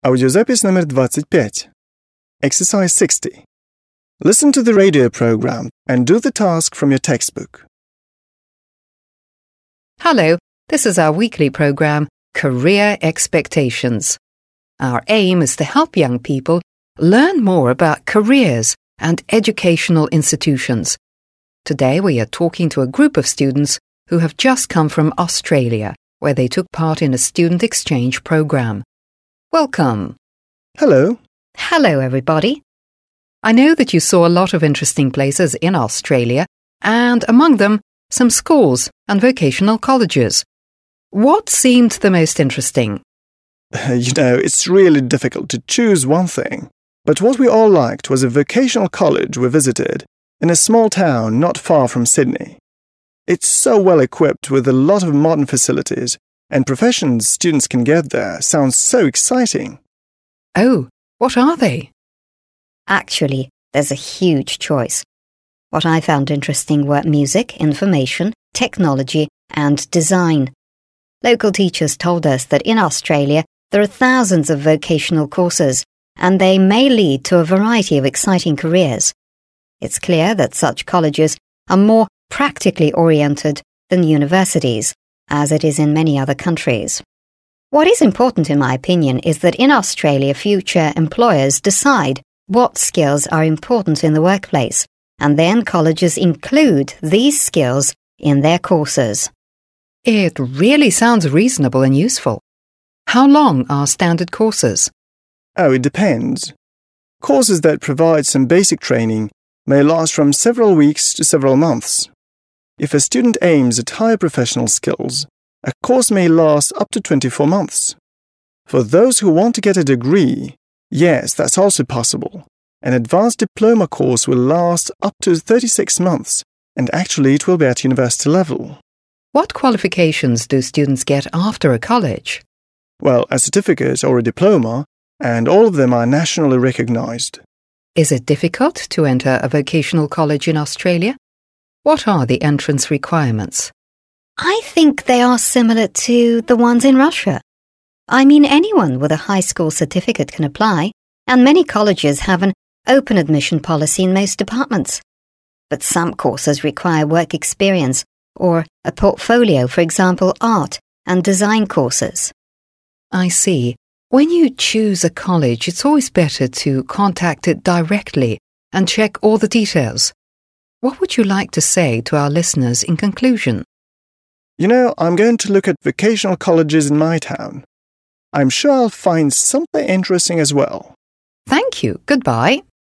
Аудиозапись номер 25. Exercise 60. Listen to the radio program and do the task from your textbook. Hello, this is our weekly program, Career Expectations. Our aim is to help young people learn more about careers and educational institutions. Today we are talking to a group of students who have just come from Australia, where they took part in a student exchange program. Welcome. Hello. Hello, everybody. I know that you saw a lot of interesting places in Australia, and among them, some schools and vocational colleges. What seemed the most interesting? It's really difficult to choose one thing. But what we all liked was a vocational college we visited in a small town not far from Sydney. It's so well equipped with a lot of modern facilities, and professions students can get there sounds so exciting. Oh, what are they? Actually, there's a huge choice. What I found interesting were music, information, technology, and design. Local teachers told us that in Australia there are thousands of vocational courses, and they may lead to a variety of exciting careers. It's clear that such colleges are more practically oriented than universities, as it is in many other countries. What is important, in my opinion, is that in Australia future employers decide what skills are important in the workplace, and then colleges include these skills in their courses. It really sounds reasonable and useful. How long are standard courses? Oh, it depends. Courses that provide some basic training may last from several weeks to several months. If a student aims at higher professional skills, a course may last up to 24 months. For those who want to get a degree, yes, that's also possible. An advanced diploma course will last up to 36 months, and actually it will be at university level. What qualifications do students get after a college? Well, a certificate or a diploma, and all of them are nationally recognized. Is it difficult to enter a vocational college in Australia? What are the entrance requirements? I think they are similar to the ones in Russia. I mean, anyone with a high school certificate can apply, and many colleges have an open admission policy in most departments. But some courses require work experience or a portfolio, for example, art and design courses. I see. When you choose a college, it's always better to contact it directly and check all the details. What would you like to say to our listeners in conclusion? I'm going to look at vocational colleges in my town. I'm sure I'll find something interesting as well. Thank you. Goodbye.